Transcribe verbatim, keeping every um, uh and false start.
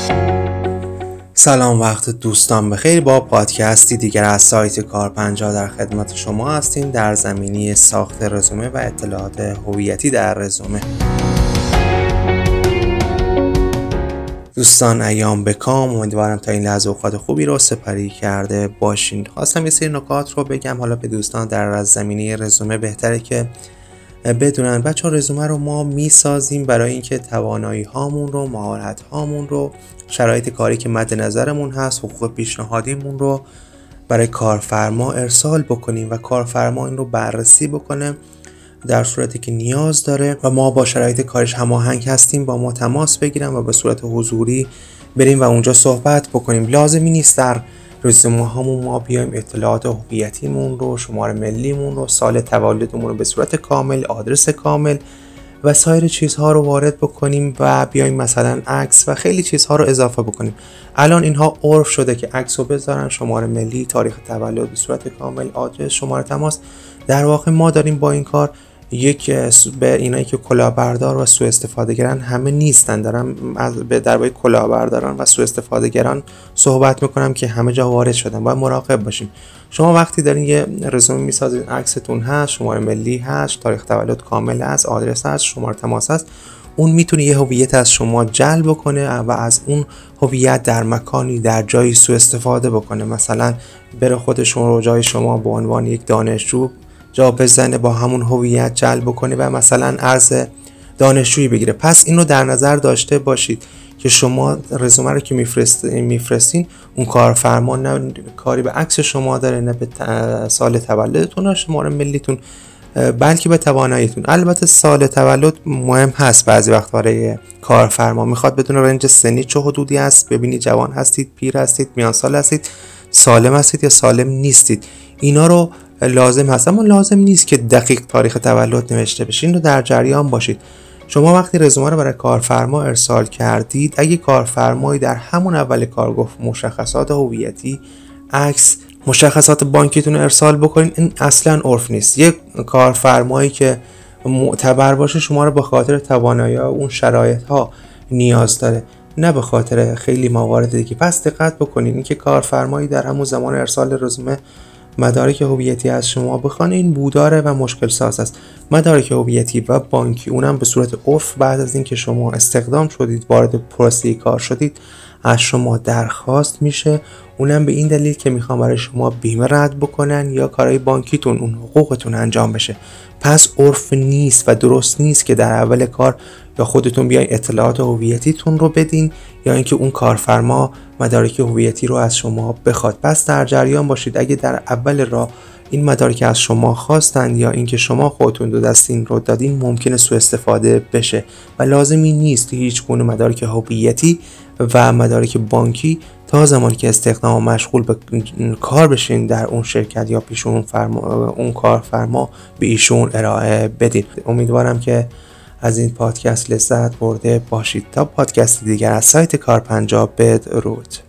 سلام، وقت دوستان بخیر. با پادکستی دیگر از سایت کار پنجاه در خدمت شما هستیم در زمینه ساخت رزومه و اطلاعات هویتی در رزومه. دوستان ایام بکام، امیدوارم تا این لحظه اوقات خوبی رو سپری کرده باشین. خواستم یه سری نکات رو بگم حالا به دوستان در زمینه رزومه. بهتره که بدونن بچه ها رزومه رو ما میسازیم برای اینکه توانایی هامون رو، مهارت هامون رو، شرایط کاری که مد نظرمون هست، حقوق پیشنهادیمون رو برای کارفرما ارسال بکنیم و کارفرما این رو بررسی بکنه. در صورتی که نیاز داره و ما با شرایط کارش هماهنگ هستیم با ما تماس بگیرن و به صورت حضوری بریم و اونجا صحبت بکنیم. لازمی نیست در رزومه هامون ما بیایم اطلاعات هویتیمون رو، شماره ملیمون رو، سال تولدمون رو به صورت کامل، آدرس کامل و سایر چیزها رو وارد بکنیم و بیایم مثلا عکس و خیلی چیزها رو اضافه بکنیم. الان اینها عرف شده که عکس رو بذارن، شماره ملی، تاریخ تولد به صورت کامل، آدرس، شماره تماس. در واقع ما داریم با این کار یک به اینایی که کلاهبردار و سوء استفاده گران همه نیستن، دارم به درباره کلاهبرداران و سوء استفاده گران صحبت میکنم که همه جا وارد شدن. باید مراقب باشیم. شما وقتی دارین یه رزومه میسازید، عکستون هست، شماره ملی هست، تاریخ تولد کامل هست، آدرس هست، شماره تماس هست، اون میتونه یه هویت از شما جلب بکنه و از اون هویت در مکانی در جایی سوء استفاده بکنه. مثلا بره خودشون رو جای شما به عنوان یک دانشجو جا بزنه، با همون هویت جلب کنه و مثلا ارز دانشجویی بگیره. پس اینو در نظر داشته باشید که شما رزومه رو که میفرستین اون کارفرما نه کاری به عکس شما داره، نه به سال تولدتون، نه شماره ملیتون، بلکه به تواناییتون. البته سال تولد مهم هست بعضی وقت برای کارفرما، میخواد بدون رنج سنی چه حدودی هست، ببینید جوان هستید، پیر هستید، میان سال هستید، سالم هستید یا سالم نیستید. اینا رو لازم هست، اما لازم نیست که دقیق تاریخ تولد نوشته بشه. این رو در جریان باشید. شما وقتی رزومه رو برای کارفرما ارسال کردید، اگه کارفرمایی در همون اول کار گفت مشخصات هویتی، عکس، مشخصات بانکیتون ارسال بکنین، این اصلا عرف نیست. یک کارفرمایی که معتبر باشه شما رو به خاطر توانایی‌ها و اون شرایط‌ها نیاز داره، نه به خاطر خیلی موارد دیگه. پس دقت بکنین اینکه کارفرمایی در همون زمان ارسال رزومه مدارک هویتی از شما بخوان، این بوداره و مشکل ساز است. مدارک هویتی و بانکی، اونم به صورت عرف بعد از اینکه شما استخدام شدید، وارد پروسه کار شدید، از شما درخواست میشه. اونم به این دلیل که میخوام برای شما بیمه رد بکنن یا کارهای بانکیتون، اون حقوقتون انجام بشه. پس عرف نیست و درست نیست که در اول کار یا خودتون بیاین اطلاعات هویتیتون رو بدین یا اینکه اون کارفرما مدارک هویتی رو از شما بخواد. پس در جریان باشید اگه در اول راه این مدارک از شما خواستن یا اینکه شما خودتون دو دستین رو دادین، ممکنه سوء استفاده بشه و لازمی نیست هیچ گونه مدارک هویتی و مدارک بانکی تا زمانی که استخدام و مشغول به کار بشین در اون شرکت یا پیش اون فرما اون کارفرما به ایشون ارائه بدین. امیدوارم که از این پادکست لذت برده باشید. تا پادکست دیگر از سایت کار پنجاه بدرود.